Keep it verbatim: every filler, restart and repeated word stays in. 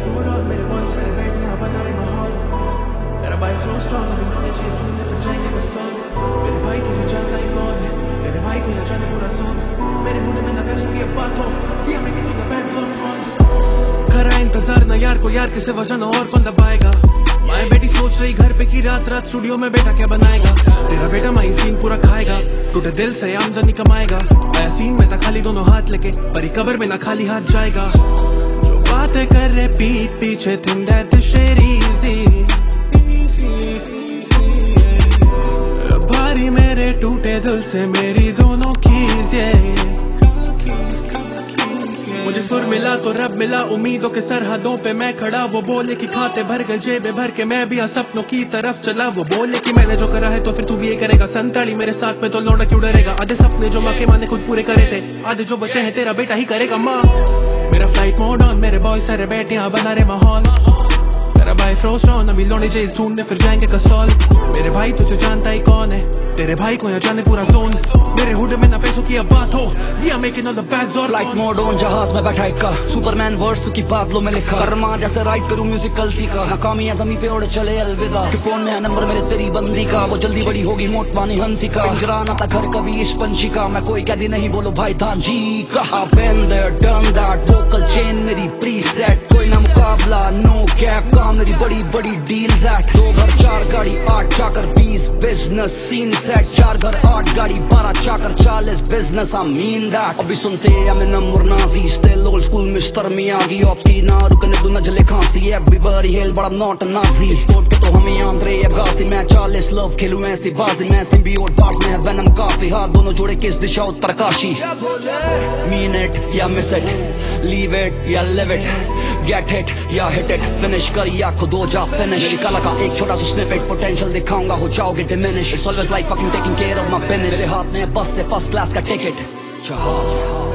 mood on, मेरे boys सारे बैठ यहाँ बना रहे माहौल। तेरा भाई so strong, अभी होने चाहिए सुनने फिर जाएंगे बस सॉल। मेरे भाई तुझे जानना ही कौन है, मेरे भाई को यहाँ जाने पूरा सोन। मेरे मुंह में ना पैसों की अब बात हो, ये मैं कितनी का बैग सोन कौन। खरा इंतजार ना यार को यार के सिवा जाना और कौन दबाएगा। माँ बेटी सोच रही घर पे की रात रात स्टूडियो में बेटा क्या बनाएगा। तेरा बेटा माई सीन पूरा खाएगा, टूटे दिल से आमदनी कमाएगा। मैं सीन में था खाली दोनों हाथ लेके, परी कबर में ना खाली हाथ जाएगा। जो बातें कर रहे पीठ पीछे think that this shit easy, भारी मेरे टूटे दिल से मेरी दोनों कीज ये। मुझे सुर मिला तो रब मिला, उम्मीदों के सरहदों पे मैं खड़ा। वो बोले कि खाते भर गए जेबे भर के, मैं भी सपनों की तरफ चला। वो बोले कि मैंने जो करा है तो फिर तू भी ये करेगा। संताली मेरे साथ में तो लौटा क्यों डरेगा। आधे सपने जो माँ के माँ ने खुद पूरे करे थे, आधे जो बचे हैं तेरा बेटा ही करेगा माँ। मेरा फ्लाइट मोड ऑन, मेरे बॉय सारे बैठे यहाँ बना रहे माहौल। तेरा भाई फ्रोस्ट ऑन, अभी लौटे चेज ढूंढने फिर जाएंगे कसौल। मेरे भाई तुझे जानता ही कौन है, तेरे भाई को यहाँ जाने पूरा जोन। मेरे हुड में ना पैसों की अब बात हो, दिया मेकिंग ऑन द बैग्स और फ्लाइट मोड ऑन, जहाज में बैठा का सुपरमैन वर्ड्स की बादलों में लिखा। कर्मा जैसे राइट करूं म्यूजिकल सीखा, नाकामी जमी पे उड़ चले अलविदा। कि फोन में है नंबर मेरे तेरी बंदी का, वो जल्दी बड़ी होगी मोट पानी हंसी का। पिंजरा ना था घर कभी इस पंछी का, मैं कोई कैदी नहीं बोलो भाई था जी का। I've been there, done that, vocal chain मेरी प्रीसेट। कोई ना मुकाबला, नो कैप का मेरी बड़ी बड़ी डील्स एट। दो घर चार गाड़ी आठ चाकर बीस बिजनेस सीन सेट। चार घर आठ गाड़ी बारह चाकर चालीस बिजनेस आई मीन दैट। अभी सुनते Eminem और Nazi, still old school mister Miyagi. Ops की ना रुकने दो नजले खांसी, everybody hail but I'm not a Nazi। Sport के तो हमें आंद्रे अगासी, मैं चालीस लव खेलूं ऐसी बाजी। मैं सिम्बियोट बार्स में है वेनम काफी, हाथ दोनों जोड़े किस दिशा उत्तरकाशी। मीन इट या मिस इट, लीव इट या लिव इट, गेट हिट या हिट इट, फिनिश कर या खुद हो जा फिनिश। कला का एक छोटा सा स्निपेट, पोटेंशियल दिखाऊंगा हो जाओगे diminish. It's always like fucking taking care of my business. मेरे हाथ में बस से फर्स्ट क्लास का टिकट। जहाज